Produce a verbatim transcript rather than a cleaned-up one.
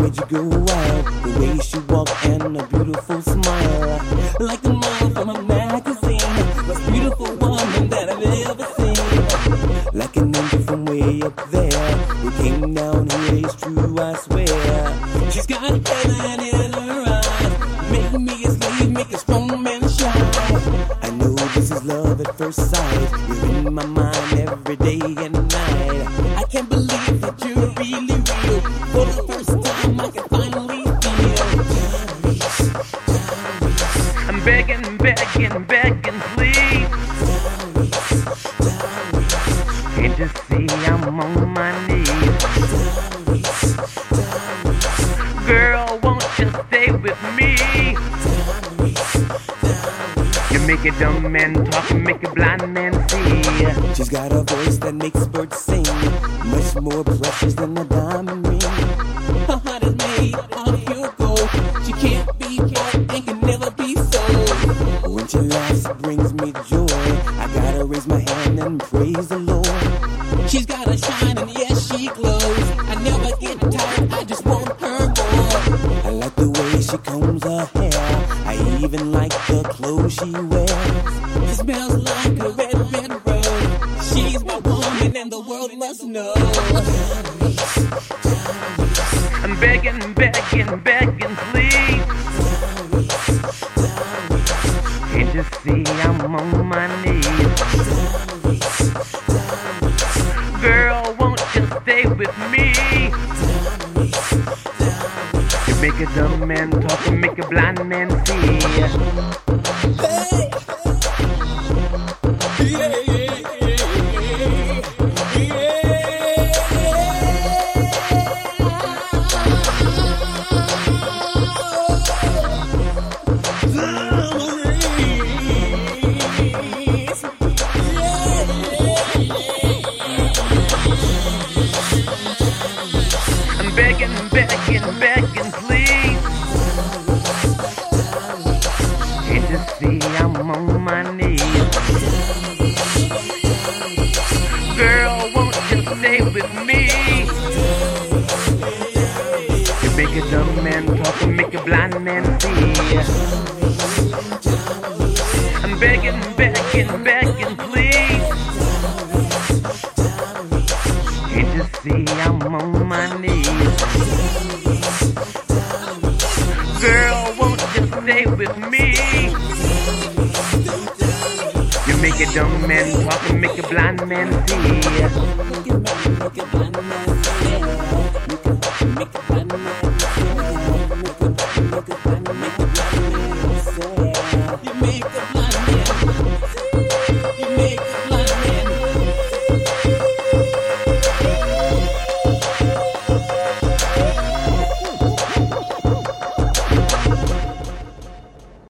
made you go wild. The way she walked and a beautiful smile, like the model from a magazine, most beautiful woman that I've ever seen. Like an angel from way up there, who came down here, it's true, I swear. She's got heaven in her eyes, make me a slave, make a strong man shine. I know this is love at first sight, you're in my mind every day and night. I can't believe that you're really real. For the first time I can finally feel. I'm begging, begging, begging, please. Can't you see I'm on my knees? Girl, won't you stay with me? You make a dumb man talk and make a blind man see. She's got a voice that makes birds sing, much more precious than a diamond ring. Her heart is made of pure gold. She can't be bought and can never be sold. When she laughs, it brings me joy. I gotta raise my hand and praise the Lord. She's got a shine and yes, she glows. I never get tired, I just want her more. I like the way she combs her hair. I even like the clothes she wears. It smells like a red, red rose. She's my woman and the world must know. I'm begging, begging, begging, please. Can't you see I'm on my knees? Girl, won't you stay with me? You make a dumb man talk and make a blind man see. Hey! Yeah, yeah, yeah, I'm begging, begging, begging, please. Can't you see I'm on my knees? Girl, won't you stay with me? You make a dumb man talk and make a blind man see. I'm begging, begging, begging, please. Can't you see I'm on my knees? Girl, won't you stay with me? You make a dumb man talk and make a blind man see.